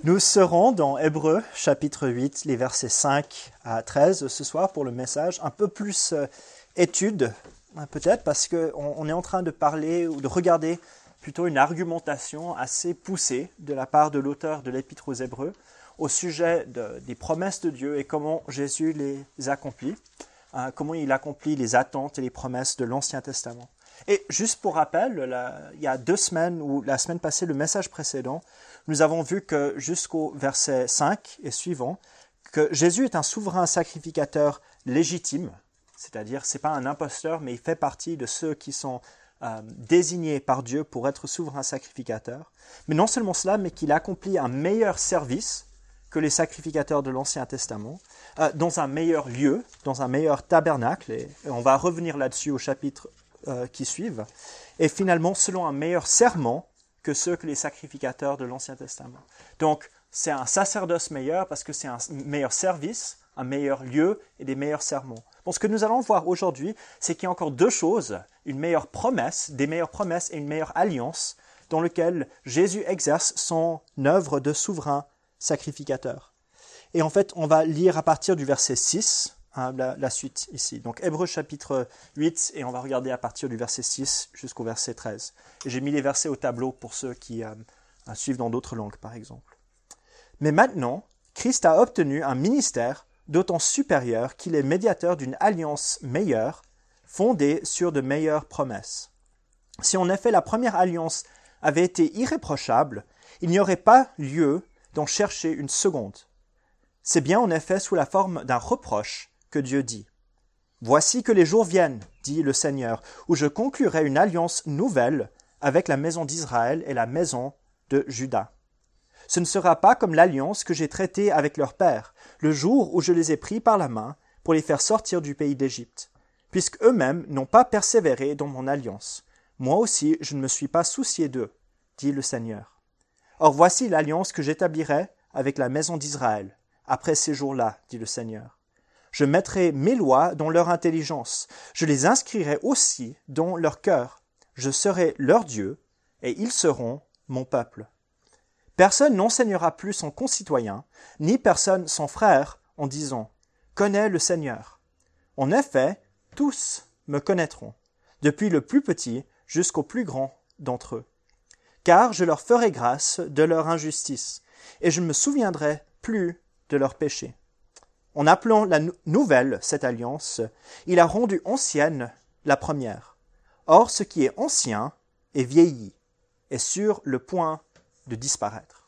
Nous serons dans Hébreux, chapitre 8, les versets 5 à 13 ce soir pour le message. Un peu plus étude, peut-être, parce qu'on est en train de parler ou de regarder plutôt une argumentation assez poussée de la part de l'auteur de l'Épître aux Hébreux au sujet des promesses de Dieu et comment Jésus les accomplit, comment il accomplit les attentes et les promesses de l'Ancien Testament. Et juste pour rappel, il y a 2 semaines, ou la semaine passée, le message précédent, nous avons vu que jusqu'au verset 5 et suivant, que Jésus est un souverain sacrificateur légitime, c'est-à-dire ce n'est pas un imposteur, mais il fait partie de ceux qui sont désignés par Dieu pour être souverain sacrificateur. Mais non seulement cela, mais qu'il accomplit un meilleur service que les sacrificateurs de l'Ancien Testament, dans un meilleur lieu, dans un meilleur tabernacle, et on va revenir là-dessus au chapitre qui suivent, et finalement selon un meilleur serment que ceux que les sacrificateurs de l'Ancien Testament. Donc, c'est un sacerdoce meilleur parce que c'est un meilleur service, un meilleur lieu et des meilleurs serments. Bon, ce que nous allons voir aujourd'hui, c'est qu'il y a encore 2 choses, une meilleure promesse, des meilleures promesses et une meilleure alliance dans lequel Jésus exerce son œuvre de souverain sacrificateur. Et en fait, on va lire à partir du verset 6, la suite ici. Donc, Hébreux chapitre 8, et on va regarder à partir du verset 6 jusqu'au verset 13. Et j'ai mis les versets au tableau pour ceux qui suivent dans d'autres langues, par exemple. Mais maintenant, Christ a obtenu un ministère d'autant supérieur qu'il est médiateur d'une alliance meilleure, fondée sur de meilleures promesses. Si en effet la première alliance avait été irréprochable, il n'y aurait pas lieu d'en chercher une seconde. C'est bien en effet sous la forme d'un reproche que Dieu dit. « Voici que les jours viennent, dit le Seigneur, où je conclurai une alliance nouvelle avec la maison d'Israël et la maison de Juda. Ce ne sera pas comme l'alliance que j'ai traitée avec leur père, le jour où je les ai pris par la main pour les faire sortir du pays d'Égypte, puisque eux-mêmes n'ont pas persévéré dans mon alliance. Moi aussi, je ne me suis pas soucié d'eux, dit le Seigneur. Or voici l'alliance que j'établirai avec la maison d'Israël, après ces jours-là, dit le Seigneur. Je mettrai mes lois dans leur intelligence, je les inscrirai aussi dans leur cœur. Je serai leur Dieu, et ils seront mon peuple. Personne n'enseignera plus son concitoyen, ni personne son frère, en disant « Connais le Seigneur ». En effet, tous me connaîtront, depuis le plus petit jusqu'au plus grand d'entre eux. Car je leur ferai grâce de leur injustice, et je ne me souviendrai plus de leurs péchés. En appelant la nouvelle cette alliance, il a rendu ancienne la première. Or, ce qui est ancien est vieilli, est sur le point de disparaître.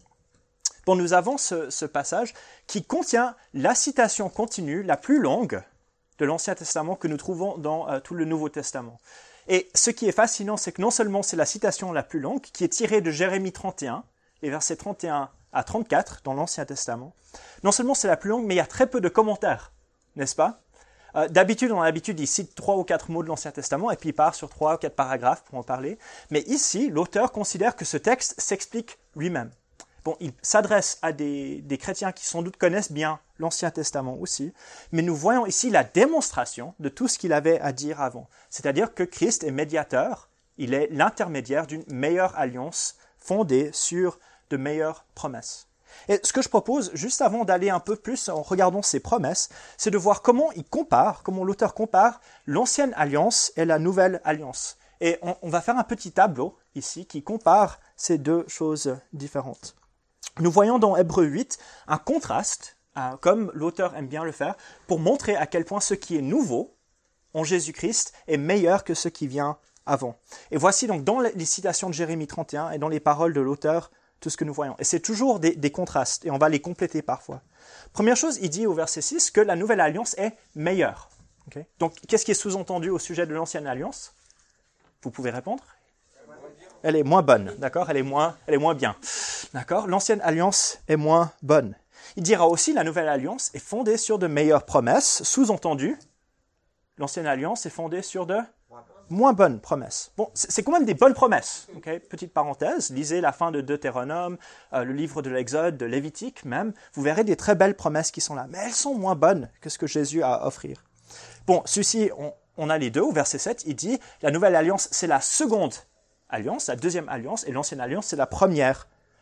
Bon, nous avons ce passage qui contient la citation continue la plus longue de l'Ancien Testament que nous trouvons dans tout le Nouveau Testament. Et ce qui est fascinant, c'est que non seulement c'est la citation la plus longue, qui est tirée de Jérémie 31, les versets 31 à 34 dans l'Ancien Testament, non seulement c'est la plus longue, mais il y a très peu de commentaires, n'est-ce pas ? D'habitude, il cite 3 ou 4 mots de l'Ancien Testament et puis il part sur 3 ou 4 paragraphes pour en parler. Mais ici, l'auteur considère que ce texte s'explique lui-même. Bon, il s'adresse à des chrétiens qui sans doute connaissent bien l'Ancien Testament aussi, mais nous voyons ici la démonstration de tout ce qu'il avait à dire avant. C'est-à-dire que Christ est médiateur, il est l'intermédiaire d'une meilleure alliance fondée sur de meilleures promesses. Et ce que je propose, juste avant d'aller un peu plus en regardant ces promesses, c'est de voir comment l'auteur compare l'ancienne alliance et la nouvelle alliance. Et on va faire un petit tableau ici qui compare ces 2 choses différentes. Nous voyons dans Hébreux 8 un contraste, comme l'auteur aime bien le faire, pour montrer à quel point ce qui est nouveau en Jésus-Christ est meilleur que ce qui vient avant. Et voici donc dans les citations de Jérémie 31 et dans les paroles de l'auteur tout ce que nous voyons. Et c'est toujours des contrastes, et on va les compléter parfois. Première chose, il dit au verset 6 que la nouvelle alliance est meilleure. Okay? Donc, qu'est-ce qui est sous-entendu au sujet de l'ancienne alliance ? Vous pouvez répondre ? Elle est moins bonne, d'accord ? Elle est moins bien, d'accord ? L'ancienne alliance est moins bonne. Il dira aussi la nouvelle alliance est fondée sur de meilleures promesses, sous-entendu, l'ancienne alliance est fondée sur de moins bonnes promesses. Bon, c'est quand même des bonnes promesses. Okay? Petite parenthèse, lisez la fin de Deutéronome, le livre de l'Exode, de Lévitique même. Vous verrez des très belles promesses qui sont là. Mais elles sont moins bonnes que ce que Jésus a à offrir. Bon, ceci, on a les 2. Au verset 7, il dit, la nouvelle alliance, c'est la seconde alliance, la deuxième alliance, et l'ancienne alliance, c'est la première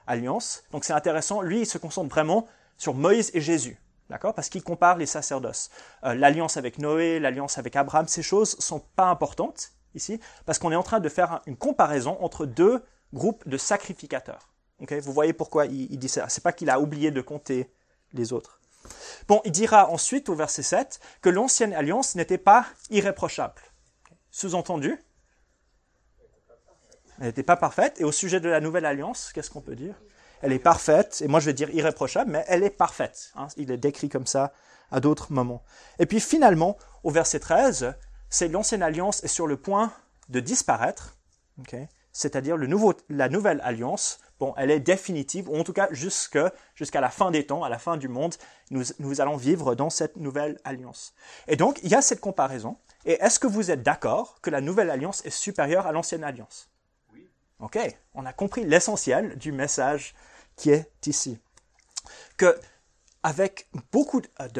alliance. Donc c'est intéressant, lui il se concentre vraiment sur Moïse et Jésus, d'accord? Parce qu'il compare les sacerdoces. L'alliance avec Noé, l'alliance avec Abraham, ces choses sont pas importantes ici, parce qu'on est en train de faire une comparaison entre deux groupes de sacrificateurs. Okay? Vous voyez pourquoi il dit ça. C'est pas qu'il a oublié de compter les autres. Bon, il dira ensuite au verset 7 que l'ancienne alliance n'était pas irréprochable. Sous-entendu, elle n'était pas parfaite. Et au sujet de la nouvelle alliance, qu'est-ce qu'on peut dire? Elle est parfaite, et moi je vais dire irréprochable, mais elle est parfaite. Hein. Il est décrit comme ça à d'autres moments. Et puis finalement, au verset 13, c'est l'ancienne alliance est sur le point de disparaître, okay? C'est-à-dire la nouvelle alliance, bon, elle est définitive, ou en tout cas jusqu'à la fin des temps, à la fin du monde, nous allons vivre dans cette nouvelle alliance. Et donc, il y a cette comparaison. Et est-ce que vous êtes d'accord que la nouvelle alliance est supérieure à l'ancienne alliance? Oui. OK, on a compris l'essentiel du message qui est ici. Que avec beaucoup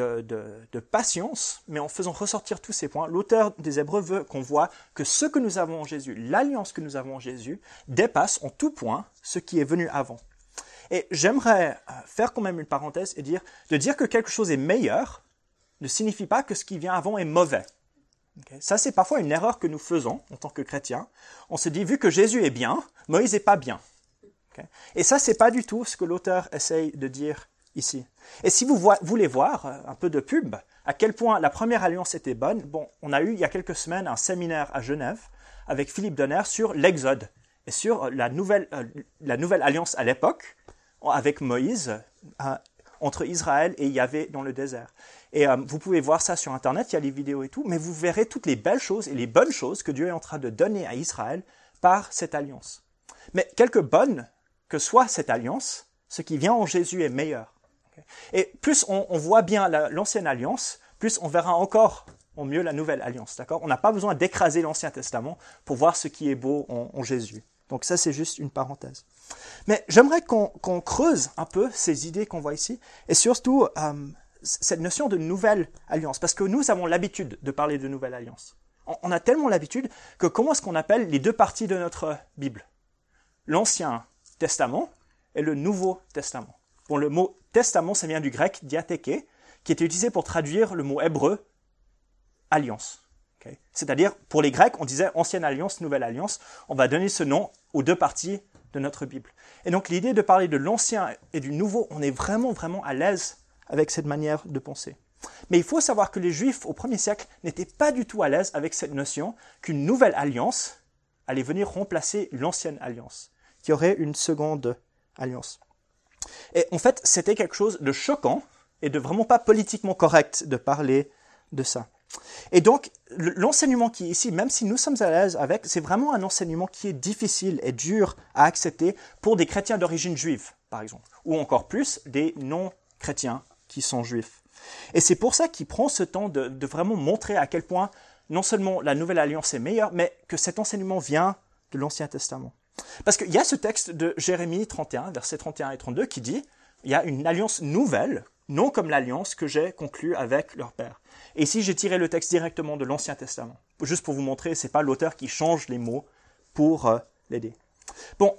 de patience, mais en faisant ressortir tous ces points, l'auteur des Hébreux veut qu'on voit que ce que nous avons en Jésus, l'alliance que nous avons en Jésus, dépasse en tout point ce qui est venu avant. Et j'aimerais faire quand même une parenthèse et dire que quelque chose est meilleur ne signifie pas que ce qui vient avant est mauvais. Okay? Ça, c'est parfois une erreur que nous faisons en tant que chrétiens. On se dit, vu que Jésus est bien, Moïse n'est pas bien. Okay? Et ça, c'est pas du tout ce que l'auteur essaye de dire ici. Et si vous voulez voir un peu de pub, à quel point la première alliance était bonne, bon, on a eu il y a quelques semaines un séminaire à Genève avec Philippe Donner sur l'Exode et sur la nouvelle alliance à l'époque avec Moïse entre Israël et Yahvé dans le désert. Et vous pouvez voir ça sur Internet, il y a les vidéos et tout, mais vous verrez toutes les belles choses et les bonnes choses que Dieu est en train de donner à Israël par cette alliance. Mais quelque bonne que soit cette alliance, ce qui vient en Jésus est meilleur. Et plus on voit bien l'ancienne alliance, plus on verra encore en mieux la nouvelle alliance. D'accord? On n'a pas besoin d'écraser l'Ancien Testament pour voir ce qui est beau en Jésus. Donc ça, c'est juste une parenthèse. Mais j'aimerais qu'on creuse un peu ces idées qu'on voit ici, et surtout cette notion de nouvelle alliance, parce que nous avons l'habitude de parler de nouvelle alliance. On a tellement l'habitude que comment est-ce qu'on appelle les deux parties de notre Bible? L'Ancien Testament et le Nouveau Testament. Bon, le mot testament, ça vient du grec diatheke, qui était utilisé pour traduire le mot hébreu alliance. Okay? C'est-à-dire, pour les Grecs, on disait ancienne alliance, nouvelle alliance. On va donner ce nom aux deux parties de notre Bible. Et donc, l'idée de parler de l'ancien et du nouveau, on est vraiment, vraiment à l'aise avec cette manière de penser. Mais il faut savoir que les Juifs, au 1er siècle, n'étaient pas du tout à l'aise avec cette notion qu'une nouvelle alliance allait venir remplacer l'ancienne alliance, qui aurait une seconde alliance. Et en fait, c'était quelque chose de choquant et de vraiment pas politiquement correct de parler de ça. Et donc, l'enseignement qui est ici, même si nous sommes à l'aise avec, c'est vraiment un enseignement qui est difficile et dur à accepter pour des chrétiens d'origine juive, par exemple, ou encore plus des non-chrétiens qui sont juifs. Et c'est pour ça qu'il prend ce temps de vraiment montrer à quel point non seulement la nouvelle alliance est meilleure, mais que cet enseignement vient de l'Ancien Testament. Parce qu'il y a ce texte de Jérémie 31, versets 31 et 32, qui dit « Il y a une alliance nouvelle, non comme l'alliance que j'ai conclue avec leur père. » Et ici, j'ai tiré le texte directement de l'Ancien Testament. Juste pour vous montrer, ce n'est pas l'auteur qui change les mots pour l'aider. Bon,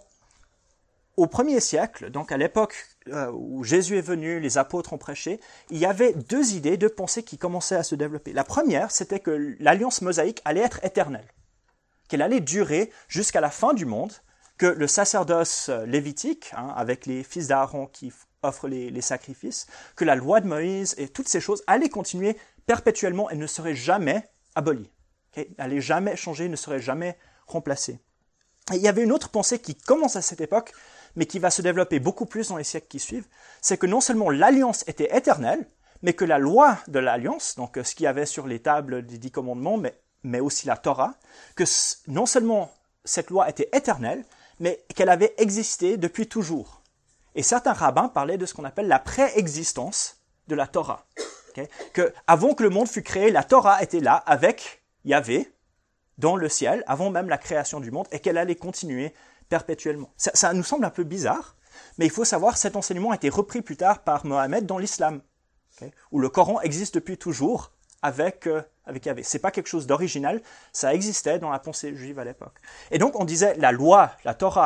au 1er siècle, donc à l'époque où Jésus est venu, les apôtres ont prêché, il y avait deux idées, deux pensées qui commençaient à se développer. La première, c'était que l'alliance mosaïque allait être éternelle, qu'elle allait durer jusqu'à la fin du monde, que le sacerdoce lévitique, avec les fils d'Aaron qui offrent les sacrifices, que la loi de Moïse et toutes ces choses allaient continuer perpétuellement et ne seraient jamais abolies. Okay? N'allaient jamais changer, ne seraient jamais remplacées. Et il y avait une autre pensée qui commence à cette époque, mais qui va se développer beaucoup plus dans les siècles qui suivent, c'est que non seulement l'alliance était éternelle, mais que la loi de l'alliance, donc ce qu'il y avait sur les tables des 10 commandements, mais aussi la Torah, que non seulement cette loi était éternelle, mais qu'elle avait existé depuis toujours. Et certains rabbins parlaient de ce qu'on appelle la préexistence de la Torah. Okay? Que avant que le monde fût créé, la Torah était là avec Yahvé dans le ciel, avant même la création du monde, et qu'elle allait continuer perpétuellement. Ça nous semble un peu bizarre, mais il faut savoir que cet enseignement a été repris plus tard par Mohammed dans l'islam, okay? Où le Coran existe depuis toujours avec Yahvé. Ce n'est pas quelque chose d'original, ça existait dans la pensée juive à l'époque. Et donc on disait la loi, la Torah,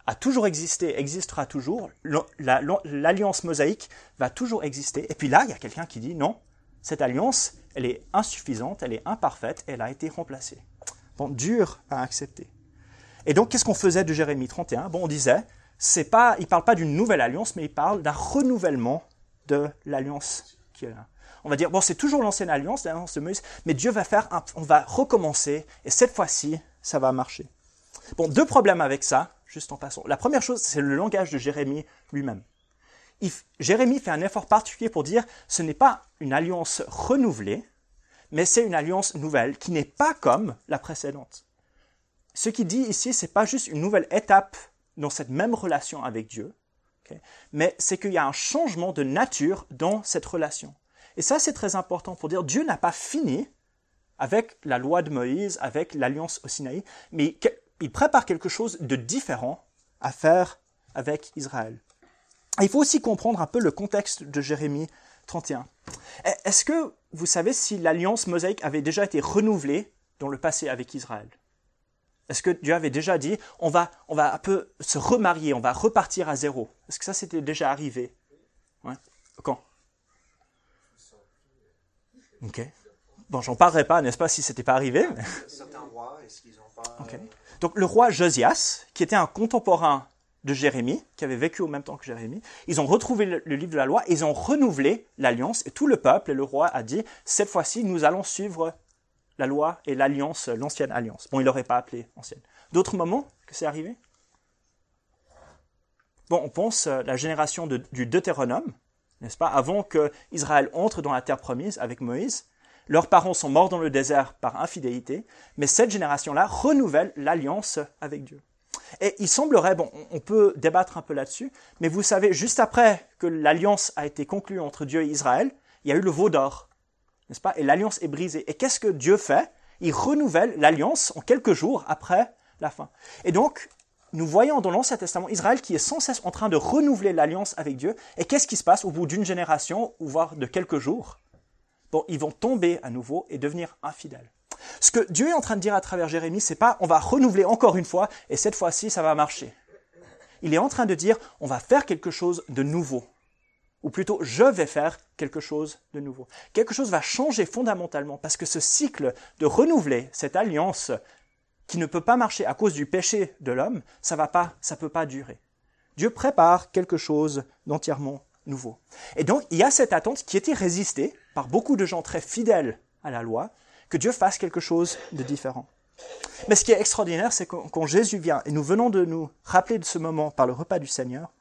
a toujours existé, existera toujours. L'alliance mosaïque va toujours exister. Et puis là, il y a quelqu'un qui dit non, cette alliance, elle est insuffisante, elle est imparfaite, elle a été remplacée. Bon, dur à accepter. Et donc, qu'est-ce qu'on faisait de Jérémie 31 ? Bon, on disait, il ne parle pas d'une nouvelle alliance, mais il parle d'un renouvellement de l'alliance qui est là. On va dire, bon, c'est toujours l'ancienne alliance, l'alliance de Moïse, mais Dieu va on va recommencer, et cette fois-ci, ça va marcher. Bon, 2 problèmes avec ça, juste en passant. La première chose, c'est le langage de Jérémie lui-même. Jérémie fait un effort particulier pour dire, ce n'est pas une alliance renouvelée, mais c'est une alliance nouvelle, qui n'est pas comme la précédente. Ce qu'il dit ici, ce n'est pas juste une nouvelle étape dans cette même relation avec Dieu, okay, mais c'est qu'il y a un changement de nature dans cette relation. Et ça, c'est très important pour dire Dieu n'a pas fini avec la loi de Moïse, avec l'alliance au Sinaï, mais il prépare quelque chose de différent à faire avec Israël. Et il faut aussi comprendre un peu le contexte de Jérémie 31. Est-ce que vous savez si l'alliance mosaïque avait déjà été renouvelée dans le passé avec Israël ? Est-ce que Dieu avait déjà dit on va un peu se remarier, on va repartir à zéro ? Est-ce que ça c'était déjà arrivé ? Ouais. Quand ? Ok. Bon, j'en parlerai pas, n'est-ce pas, si c'était pas arrivé. Mais... Certains rois, est-ce qu'ils n'ont pas... Okay. Donc le roi Josias, qui était un contemporain de Jérémie, qui avait vécu au même temps que Jérémie, ils ont retrouvé le livre de la loi, ils ont renouvelé l'alliance, et tout le peuple et le roi a dit, cette fois-ci, nous allons suivre la loi et l'alliance, l'ancienne alliance. Bon, il l'aurait pas appelée ancienne. D'autres moments que c'est arrivé ? Bon, on pense la génération du Deutéronome, n'est-ce pas, avant qu'Israël entre dans la terre promise avec Moïse. Leurs parents sont morts dans le désert par infidélité, mais cette génération-là renouvelle l'alliance avec Dieu. Et il semblerait, bon, on peut débattre un peu là-dessus, mais vous savez, juste après que l'alliance a été conclue entre Dieu et Israël, il y a eu le veau d'or, n'est-ce pas? Et l'alliance est brisée. Et qu'est-ce que Dieu fait? Il renouvelle l'alliance en quelques jours après la fin. Et donc, nous voyons dans l'Ancien Testament Israël qui est sans cesse en train de renouveler l'alliance avec Dieu. Et qu'est-ce qui se passe au bout d'une génération, ou voire de quelques jours? Bon, ils vont tomber à nouveau et devenir infidèles. Ce que Dieu est en train de dire à travers Jérémie, c'est pas on va renouveler encore une fois et cette fois-ci ça va marcher. Il est en train de dire on va faire quelque chose de nouveau. Ou plutôt je vais faire quelque chose de nouveau. Quelque chose va changer fondamentalement parce que ce cycle de renouveler cette alliance qui ne peut pas marcher à cause du péché de l'homme, ça peut pas durer. Dieu prépare quelque chose d'entièrement nouveau. Et donc il y a cette attente qui était résistée par beaucoup de gens très fidèles à la loi, que Dieu fasse quelque chose de différent. Mais ce qui est extraordinaire, c'est quand Jésus vient, et nous venons de nous rappeler de ce moment par le repas du Seigneur,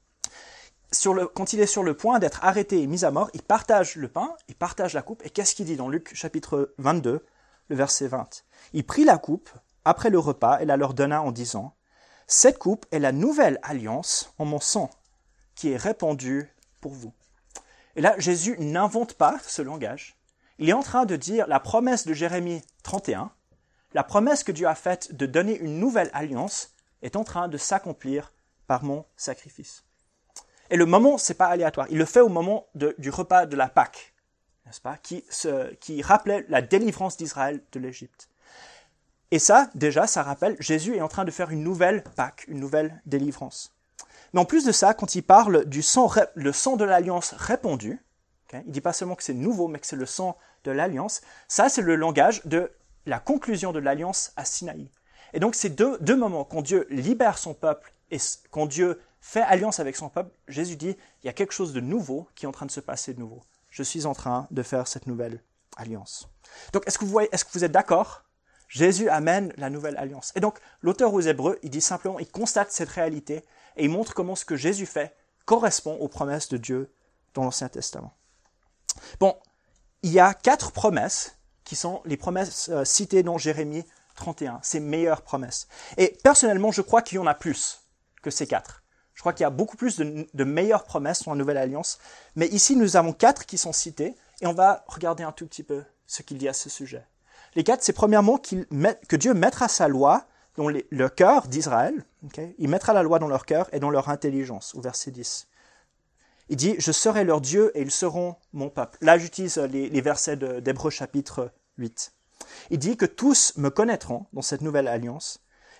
quand il est sur le point d'être arrêté et mis à mort, il partage le pain, il partage la coupe, et qu'est-ce qu'il dit dans Luc chapitre 22, le verset 20 ? Il prit la coupe après le repas et la leur donna en disant « Cette coupe est la nouvelle alliance en mon sang, qui est répandue pour vous. » Et là, Jésus n'invente pas ce langage. Il est en train de dire la promesse de Jérémie 31, la promesse que Dieu a faite de donner une nouvelle alliance est en train de s'accomplir par mon sacrifice. Et le moment, c'est pas aléatoire. Il le fait au moment du repas de la Pâque, n'est-ce pas, qui rappelait la délivrance d'Israël de l'Égypte. Et ça, déjà, ça rappelle, Jésus est en train de faire une nouvelle Pâque, une nouvelle délivrance. Mais en plus de ça, quand il parle du sang, le sang de l'alliance répandu, okay, il ne dit pas seulement que c'est nouveau, mais que c'est le sang de l'alliance. Ça, c'est le langage de la conclusion de l'alliance à Sinaï. Et donc, ces deux moments, quand Dieu libère son peuple et quand Dieu fait alliance avec son peuple, Jésus dit, il y a quelque chose de nouveau qui est en train de se passer de nouveau. Je suis en train de faire cette nouvelle alliance. Donc, est-ce que vous êtes d'accord? Jésus amène la nouvelle alliance. Et donc, l'auteur aux Hébreux, il dit simplement, il constate cette réalité et il montre comment ce que Jésus fait correspond aux promesses de Dieu dans l'Ancien Testament. Bon, il y a 4 promesses qui sont les promesses citées dans Jérémie 31, ces meilleures promesses. Et personnellement, je crois qu'il y en a plus que ces 4. Je crois qu'il y a beaucoup plus de meilleures promesses dans la Nouvelle Alliance. Mais ici, nous avons 4 qui sont citées et on va regarder un tout petit peu ce qu'il dit à ce sujet. Les 4, c'est premièrement que Dieu mettra sa loi dans le cœur d'Israël. Okay? Il mettra la loi dans leur cœur et dans leur intelligence, au verset 10. Il dit « Je serai leur Dieu et ils seront mon peuple ». Là, j'utilise les versets d'Hébreux chapitre 8. Il dit que tous me connaîtront dans cette nouvelle alliance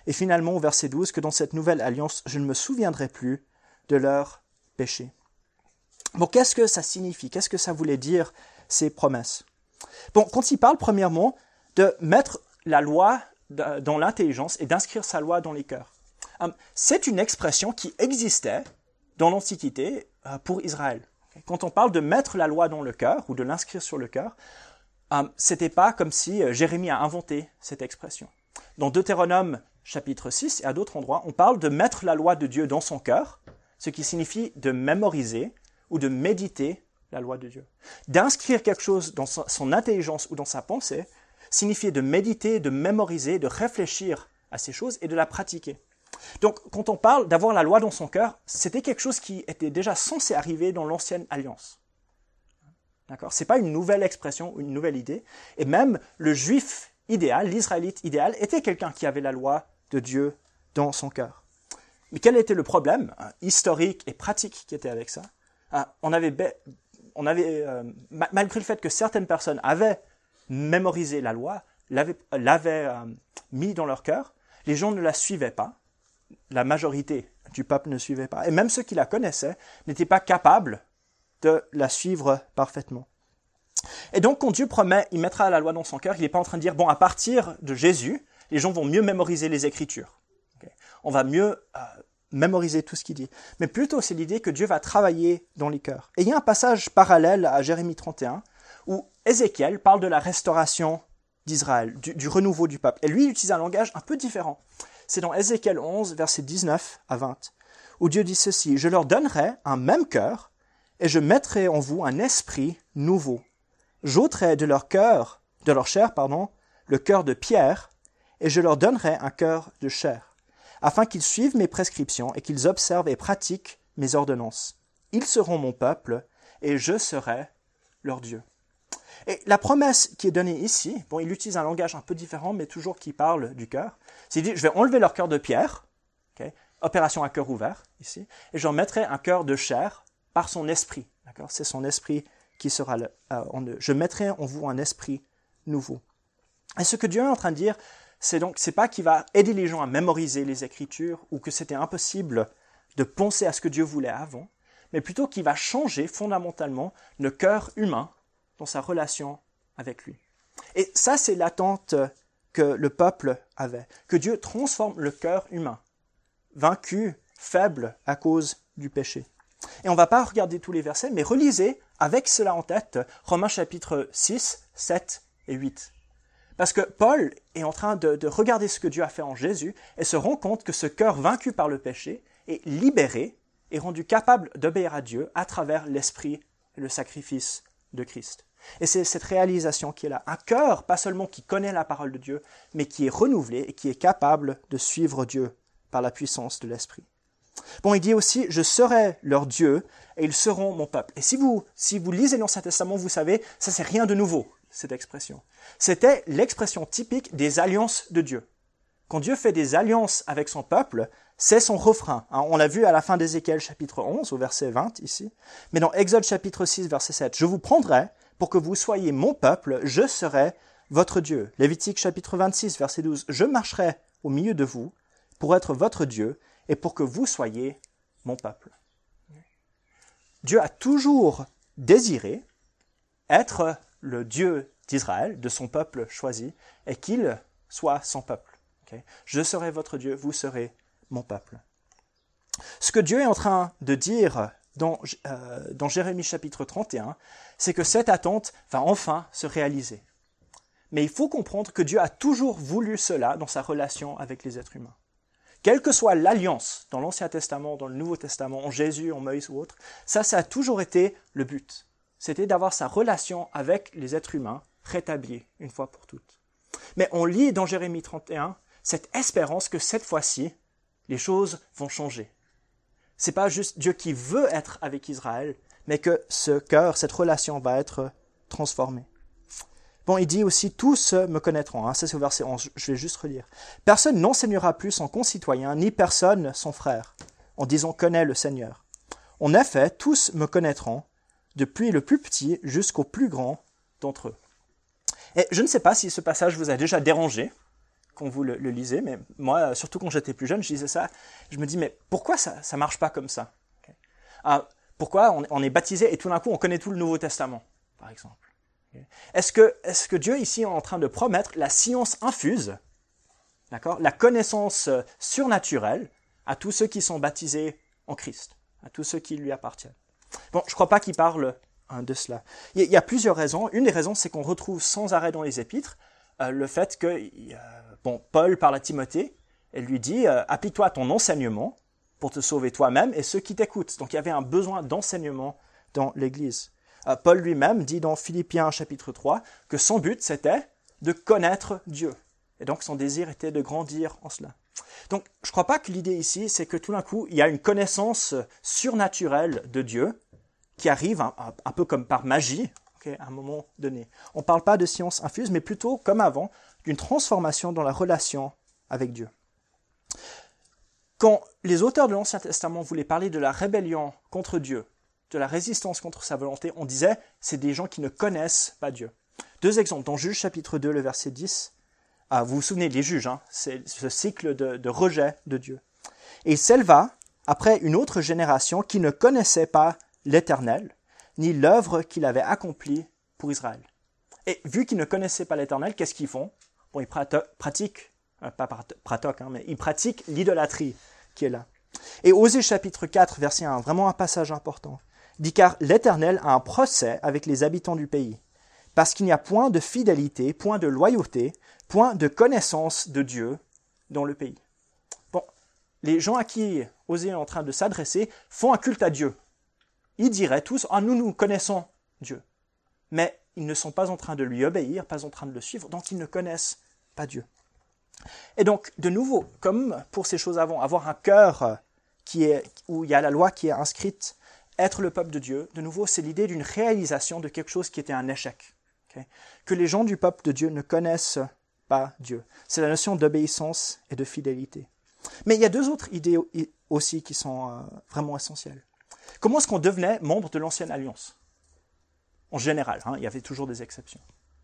Et finalement, au verset 12, que dans cette nouvelle alliance, je ne me souviendrai plus de leurs péchés. Bon, qu'est-ce que ça signifie? Qu'est-ce que ça voulait dire, ces promesses? Bon, quand il parle, premièrement, de mettre la loi dans l'intelligence et d'inscrire sa loi dans les cœurs. C'est une expression qui existait dans l'Antiquité pour Israël. Quand on parle de mettre la loi dans le cœur ou de l'inscrire sur le cœur, c'était pas comme si Jérémie a inventé cette expression. Dans Deutéronome chapitre 6 et à d'autres endroits, on parle de mettre la loi de Dieu dans son cœur, ce qui signifie de mémoriser ou de méditer la loi de Dieu. D'inscrire quelque chose dans son intelligence ou dans sa pensée signifiait de méditer, de mémoriser, de réfléchir à ces choses et de la pratiquer. Donc, quand on parle d'avoir la loi dans son cœur, c'était quelque chose qui était déjà censé arriver dans l'ancienne alliance. D'accord ? C'est pas une nouvelle expression ou une nouvelle idée. Et même le juif idéal, l'israélite idéal, était quelqu'un qui avait la loi de Dieu dans son cœur. Mais quel était le problème historique et pratique qui était avec ça? Malgré le fait que certaines personnes avaient mémorisé la loi, l'avaient mis dans leur cœur, les gens ne la suivaient pas. La majorité du peuple ne suivait pas. Et même ceux qui la connaissaient n'étaient pas capables de la suivre parfaitement. Et donc, quand Dieu promet, il mettra la loi dans son cœur, il n'est pas en train de dire, bon, à partir de Jésus, les gens vont mieux mémoriser les Écritures. Okay. On va mieux mémoriser tout ce qu'il dit. Mais plutôt, c'est l'idée que Dieu va travailler dans les cœurs. Et il y a un passage parallèle à Jérémie 31, où Ézéchiel parle de la restauration d'Israël, du renouveau du peuple. Et lui, il utilise un langage un peu différent. C'est dans Ézéchiel 11, versets 19 à 20, où Dieu dit ceci, « Je leur donnerai un même cœur, et je mettrai en vous un esprit nouveau. J'ôterai de leur chair, le cœur de pierre, et je leur donnerai un cœur de chair, afin qu'ils suivent mes prescriptions et qu'ils observent et pratiquent mes ordonnances. Ils seront mon peuple, et je serai leur Dieu. » Et la promesse qui est donnée ici, bon, il utilise un langage un peu différent, mais toujours qui parle du cœur. C'est dit, je vais enlever leur cœur de pierre, okay, opération à cœur ouvert, ici, et j'en mettrai un cœur de chair par son esprit. D'accord ? C'est son esprit qui sera en eux. Je mettrai en vous un esprit nouveau. Et ce que Dieu est en train de dire, c'est pas qu'il va aider les gens à mémoriser les Écritures, ou que c'était impossible de penser à ce que Dieu voulait avant, mais plutôt qu'il va changer fondamentalement le cœur humain dans sa relation avec lui. Et ça, c'est l'attente que le peuple avait, que Dieu transforme le cœur humain, vaincu, faible à cause du péché. Et on ne va pas regarder tous les versets, mais relisez avec cela en tête Romains chapitre 6, 7 et 8. Parce que Paul est en train de regarder ce que Dieu a fait en Jésus et se rend compte que ce cœur vaincu par le péché est libéré et rendu capable d'obéir à Dieu à travers l'esprit et le sacrifice de Christ. Et c'est cette réalisation qui est là. Un cœur, pas seulement qui connaît la parole de Dieu, mais qui est renouvelé et qui est capable de suivre Dieu par la puissance de l'Esprit. Bon, il dit aussi, je serai leur Dieu et ils seront mon peuple. Et si vous lisez l'Ancien Testament, vous savez, ça c'est rien de nouveau, cette expression. C'était l'expression typique des alliances de Dieu. Quand Dieu fait des alliances avec son peuple, c'est son refrain. On l'a vu à la fin d'Ézéchiel chapitre 11, au verset 20 ici. Mais dans Exode chapitre 6, verset 7, « Je vous prendrai pour que vous soyez mon peuple, je serai votre Dieu. » Lévitique chapitre 26, verset 12, « Je marcherai au milieu de vous pour être votre Dieu et pour que vous soyez mon peuple. » Dieu a toujours désiré être le Dieu d'Israël, de son peuple choisi, et qu'il soit son peuple. Okay? Je serai votre Dieu, vous serez mon peuple. Ce que Dieu est en train de dire dans Jérémie chapitre 31, c'est que cette attente va enfin se réaliser. Mais il faut comprendre que Dieu a toujours voulu cela dans sa relation avec les êtres humains. Quelle que soit l'alliance dans l'Ancien Testament, dans le Nouveau Testament, en Jésus, en Moïse ou autre, ça a toujours été le but. C'était d'avoir sa relation avec les êtres humains rétablie une fois pour toutes. Mais on lit dans Jérémie 31 cette espérance que cette fois-ci, les choses vont changer. C'est pas juste Dieu qui veut être avec Israël, mais que ce cœur, cette relation va être transformée. Bon, il dit aussi, tous me connaîtront. Ça, c'est au verset 11. Je vais juste relire. Personne n'enseignera plus son concitoyen, ni personne son frère, en disant, connais le Seigneur. En effet, tous me connaîtront, depuis le plus petit jusqu'au plus grand d'entre eux. Et je ne sais pas si ce passage vous a déjà dérangé quand vous le lisez, mais moi, surtout quand j'étais plus jeune, je disais ça, je me dis, mais pourquoi ça ne marche pas comme ça? Pourquoi on est baptisé et tout d'un coup on connaît tout le Nouveau Testament, par exemple? Est-ce que Dieu ici est en train de promettre la science infuse, d'accord, la connaissance surnaturelle à tous ceux qui sont baptisés en Christ, à tous ceux qui lui appartiennent? Bon, je ne crois pas qu'il parle de cela. Il y a plusieurs raisons. Une des raisons, c'est qu'on retrouve sans arrêt dans les épîtres le fait que Paul parle à Timothée et lui dit applique-toi à ton enseignement pour te sauver toi-même et ceux qui t'écoutent. Donc il y avait un besoin d'enseignement dans l'Église. Paul lui-même dit dans Philippiens chapitre 3 que son but c'était de connaître Dieu. Et donc son désir était de grandir en cela. Donc je ne crois pas que l'idée ici c'est que tout d'un coup il y a une connaissance surnaturelle de Dieu qui arrive un peu comme par magie, à un moment donné. On ne parle pas de science infuse, mais plutôt, comme avant, d'une transformation dans la relation avec Dieu. Quand les auteurs de l'Ancien Testament voulaient parler de la rébellion contre Dieu, de la résistance contre sa volonté, on disait c'est des gens qui ne connaissent pas Dieu. Deux exemples, dans Juges chapitre 2, le verset 10, vous vous souvenez des juges, c'est ce cycle de rejet de Dieu. Et il s'éleva après une autre génération qui ne connaissait pas l'Éternel, ni l'œuvre qu'il avait accomplie pour Israël. Et vu qu'ils ne connaissaient pas l'Éternel, qu'est-ce qu'ils font? Bon, ils pratiquent, mais ils pratiquent l'idolâtrie qui est là. Et Osée chapitre 4, verset 1, vraiment un passage important, dit « Car l'Éternel a un procès avec les habitants du pays, parce qu'il n'y a point de fidélité, point de loyauté, point de connaissance de Dieu dans le pays. » Bon, les gens à qui Osée est en train de s'adresser font un culte à Dieu. Ils diraient tous, nous connaissons Dieu. Mais ils ne sont pas en train de lui obéir, pas en train de le suivre, donc ils ne connaissent pas Dieu. Et donc, de nouveau, comme pour ces choses avant, avoir un cœur où il y a la loi qui est inscrite, être le peuple de Dieu, de nouveau, c'est l'idée d'une réalisation de quelque chose qui était un échec. Que les gens du peuple de Dieu ne connaissent pas Dieu. C'est la notion d'obéissance et de fidélité. Mais il y a deux autres idées aussi qui sont vraiment essentielles. Comment est-ce qu'on devenait membre de l'ancienne alliance? En général, il y avait toujours des exceptions.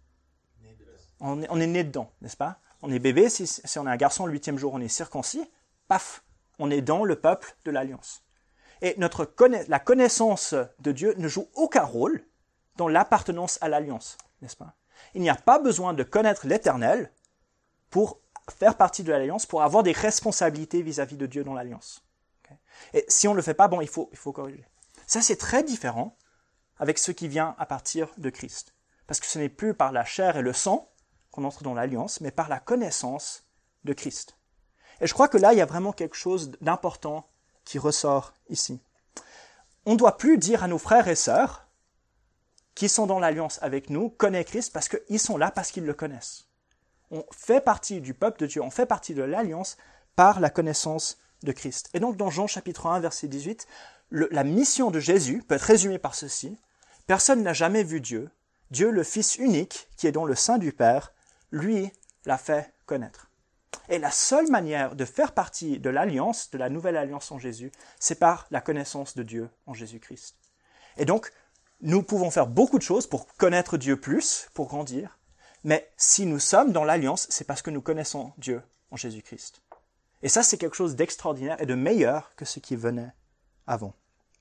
On est né dedans, n'est-ce pas? On est bébé, si on est un garçon, le 8e jour, on est circoncis, paf, on est dans le peuple de l'alliance. Et la connaissance de Dieu ne joue aucun rôle dans l'appartenance à l'alliance, n'est-ce pas? Il n'y a pas besoin de connaître l'Éternel pour faire partie de l'alliance, pour avoir des responsabilités vis-à-vis de Dieu dans l'alliance. Et si on ne le fait pas, il faut corriger. Ça, c'est très différent avec ce qui vient à partir de Christ. Parce que ce n'est plus par la chair et le sang qu'on entre dans l'alliance, mais par la connaissance de Christ. Et je crois que là, il y a vraiment quelque chose d'important qui ressort ici. On ne doit plus dire à nos frères et sœurs qui sont dans l'alliance avec nous, connaissent Christ, parce qu'ils sont là parce qu'ils le connaissent. On fait partie du peuple de Dieu, on fait partie de l'alliance par la connaissance de Christ. Et donc dans Jean chapitre 1, verset 18, la mission de Jésus peut être résumée par ceci. Personne n'a jamais vu Dieu. Dieu, le Fils unique, qui est dans le sein du Père, lui l'a fait connaître. Et la seule manière de faire partie de l'alliance, de la nouvelle alliance en Jésus, c'est par la connaissance de Dieu en Jésus-Christ. Et donc, nous pouvons faire beaucoup de choses pour connaître Dieu plus, pour grandir, mais si nous sommes dans l'alliance, c'est parce que nous connaissons Dieu en Jésus-Christ. Et ça, c'est quelque chose d'extraordinaire et de meilleur que ce qui venait avant.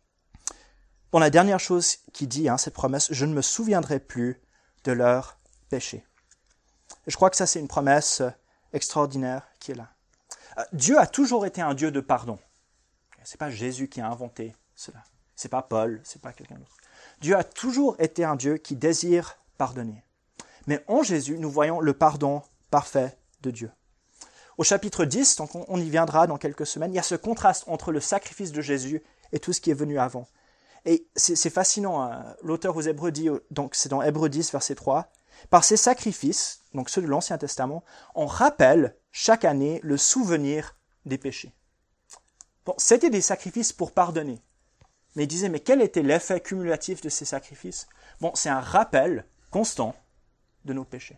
Bon, la dernière chose qui dit, cette promesse, je ne me souviendrai plus de leurs péchés. Et je crois que ça, c'est une promesse extraordinaire qui est là. Dieu a toujours été un Dieu de pardon. C'est pas Jésus qui a inventé cela. C'est pas Paul, c'est pas quelqu'un d'autre. Dieu a toujours été un Dieu qui désire pardonner. Mais en Jésus, nous voyons le pardon parfait de Dieu. Au chapitre 10, donc on y viendra dans quelques semaines, il y a ce contraste entre le sacrifice de Jésus et tout ce qui est venu avant. Et c'est fascinant, l'auteur aux Hébreux dit, donc c'est dans Hébreux 10, verset 3, « Par ces sacrifices, donc ceux de l'Ancien Testament, on rappelle chaque année le souvenir des péchés. » Bon, c'était des sacrifices pour pardonner. Mais il disait, mais quel était l'effet cumulatif de ces sacrifices? Bon, c'est un rappel constant de nos péchés.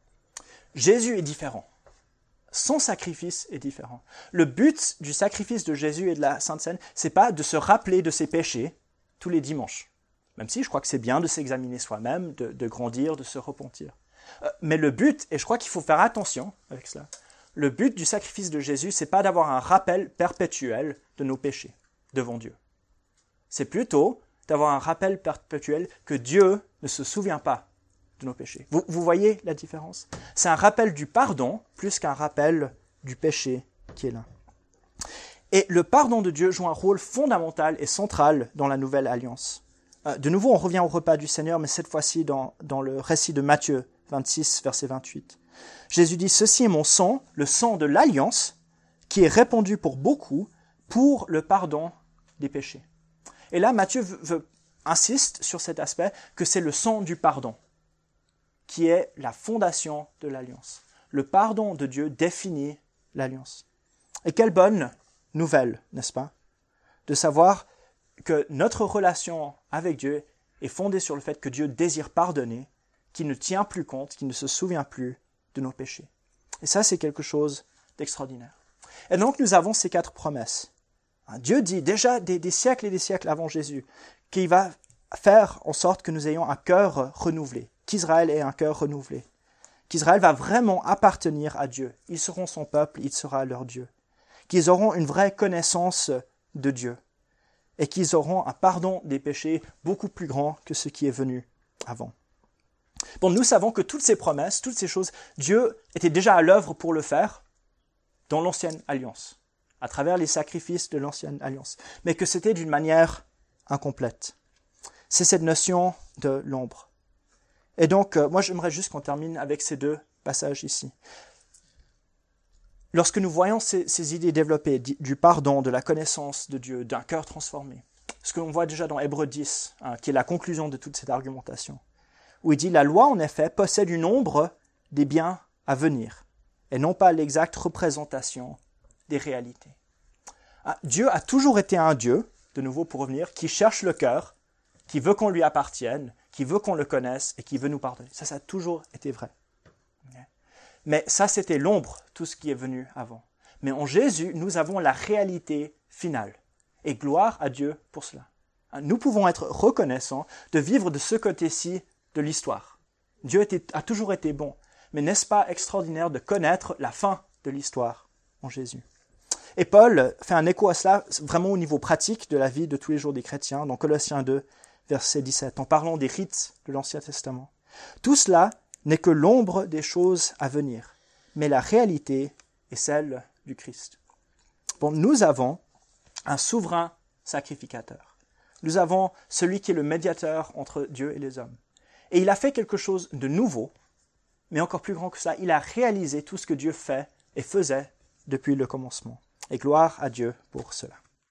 Jésus est différent. Son sacrifice est différent. Le but du sacrifice de Jésus et de la Sainte Seine, c'est pas de se rappeler de ses péchés tous les dimanches. Même si je crois que c'est bien de s'examiner soi-même, de grandir, de se repentir. Mais le but, et je crois qu'il faut faire attention avec cela, le but du sacrifice de Jésus, c'est pas d'avoir un rappel perpétuel de nos péchés devant Dieu. C'est plutôt d'avoir un rappel perpétuel que Dieu ne se souvient pas de nos péchés. Vous voyez la différence? C'est un rappel du pardon plus qu'un rappel du péché qui est là. Et le pardon de Dieu joue un rôle fondamental et central dans la nouvelle alliance. De nouveau, on revient au repas du Seigneur, mais cette fois-ci dans le récit de Matthieu 26, verset 28. Jésus dit « Ceci est mon sang, le sang de l'alliance, qui est répandu pour beaucoup pour le pardon des péchés. » Et là, Matthieu insiste sur cet aspect que c'est le sang du pardon qui est la fondation de l'alliance. Le pardon de Dieu définit l'alliance. Et quelle bonne nouvelle, n'est-ce pas? De savoir que notre relation avec Dieu est fondée sur le fait que Dieu désire pardonner, qu'il ne tient plus compte, qu'il ne se souvient plus de nos péchés. Et ça, c'est quelque chose d'extraordinaire. Et donc, nous avons ces 4 promesses. Dieu dit déjà des siècles et des siècles avant Jésus qu'il va faire en sorte que nous ayons un cœur renouvelé, qu'Israël ait un cœur renouvelé, qu'Israël va vraiment appartenir à Dieu. Ils seront son peuple, il sera leur Dieu. Qu'ils auront une vraie connaissance de Dieu et qu'ils auront un pardon des péchés beaucoup plus grand que ce qui est venu avant. Bon, nous savons que toutes ces promesses, toutes ces choses, Dieu était déjà à l'œuvre pour le faire dans l'ancienne alliance, à travers les sacrifices de l'ancienne alliance, mais que c'était d'une manière incomplète. C'est cette notion de l'ombre. Et donc, moi j'aimerais juste qu'on termine avec ces 2 passages ici. Lorsque nous voyons ces idées développées du pardon, de la connaissance de Dieu, d'un cœur transformé, ce que l'on voit déjà dans Hébreux 10, qui est la conclusion de toute cette argumentation, où il dit « La loi, en effet, possède une ombre des biens à venir, et non pas l'exacte représentation des réalités. » Dieu a toujours été un Dieu, de nouveau pour revenir, qui cherche le cœur, qui veut qu'on lui appartienne, qui veut qu'on le connaisse et qui veut nous pardonner. Ça a toujours été vrai. Mais ça, c'était l'ombre, tout ce qui est venu avant. Mais en Jésus, nous avons la réalité finale. Et gloire à Dieu pour cela. Nous pouvons être reconnaissants de vivre de ce côté-ci de l'histoire. Dieu a toujours été bon. Mais n'est-ce pas extraordinaire de connaître la fin de l'histoire en Jésus? Et Paul fait un écho à cela vraiment au niveau pratique de la vie de tous les jours des chrétiens, dans Colossiens 2, verset 17, en parlant des rites de l'Ancien Testament. Tout cela n'est que l'ombre des choses à venir, mais la réalité est celle du Christ. Bon, nous avons un souverain sacrificateur. Nous avons celui qui est le médiateur entre Dieu et les hommes. Et il a fait quelque chose de nouveau, mais encore plus grand que ça. Il a réalisé tout ce que Dieu fait et faisait depuis le commencement. Et gloire à Dieu pour cela.